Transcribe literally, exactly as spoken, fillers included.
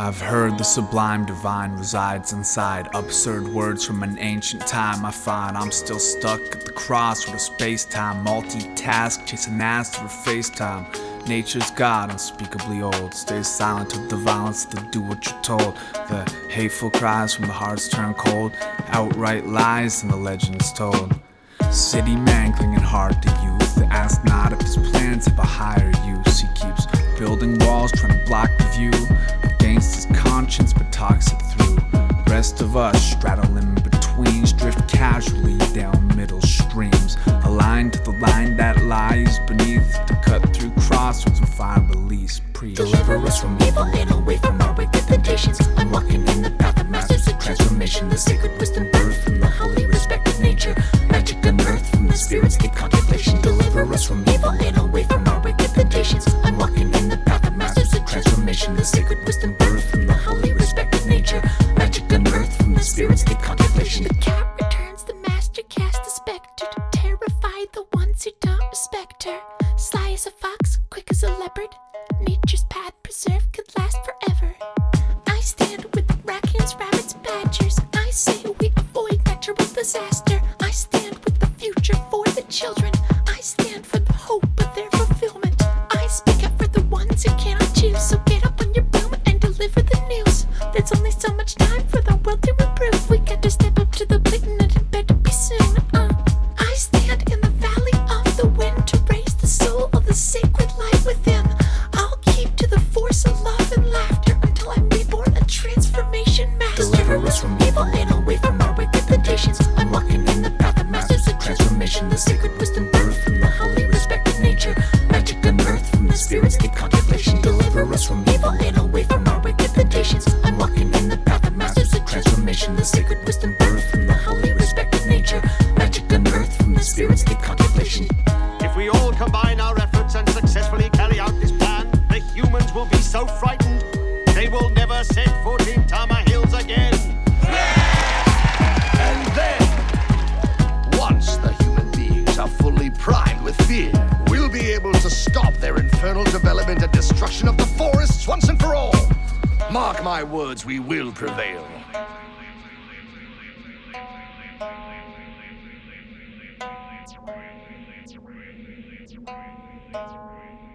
I've heard the sublime divine resides inside absurd words from an ancient time. I find I'm still stuck at the crossroad of space-time, multitask, chasing ass through FaceTime. Nature's God, unspeakably old, stays silent of the violence to do what you're told. The hateful cries from the hearts turn cold, outright lies and the legends told. City man clinging hard to youth, that asks not if his plans have a higher use. He keeps building walls trying to block the view against his conscience, but talks it through. Rest of us straddle in between, drift casually down middle streams, aligned to the line that lies beneath, to cut through crossroads and find release. Preach. Deliver us from evil and away from our wicked temptations. I'm walking in the path of masters of transformation, the sacred wisdom birth from the holy respect of nature, magic unearthed from the spirit's deep contemplation. Deliver us from evil and away from our wicked temptations. I'm walking in the path of masters of transformation, the sacred wisdom birth from the holy respect of nature, magic unearthed from the spirit's deep contemplation. The cat returns, the master cast a specter to terrify the ones who don't respect her. Sly as a fox, quick as a leopard, nature's path preserved could last forever. I stand with raccoons, rabbits, badgers. I say we avoid natural disaster. I stand with the future for the children. I stand for the hope of their fulfillment. I speak up for the ones who cannot choose. So get up on your boom and deliver the news. There's only so much time for the world to improve. We got to step up to the plate and it better be soon. Uh, I stand in the valley of the wind to raise the soul of the sacred light within. I'll keep to the force of love and laughter until I'm reborn, a transformation master. Deliver us from evil and away from our wicked temptations. I'm walking in the path of masters of transformation, the sacred wisdom birth from the holy respect of nature, magic unearthed from the spirit's deep contemplation. Deliver us from evil and away from our wicked temptations. I'm walking in the path of masters of transformation, the sacred wisdom birth from the holy respect of nature, magic unearthed from the spirit's deep contemplation. If we all combine our efforts and successfully carry out this plan, the humans will be so frightened they will never set foot in Tama Hills again. And then, once the human beings are fully primed with fear, we'll be able to stop their infernal development and destruction of the forests once and for all. Mark my words, we will prevail. Thank you.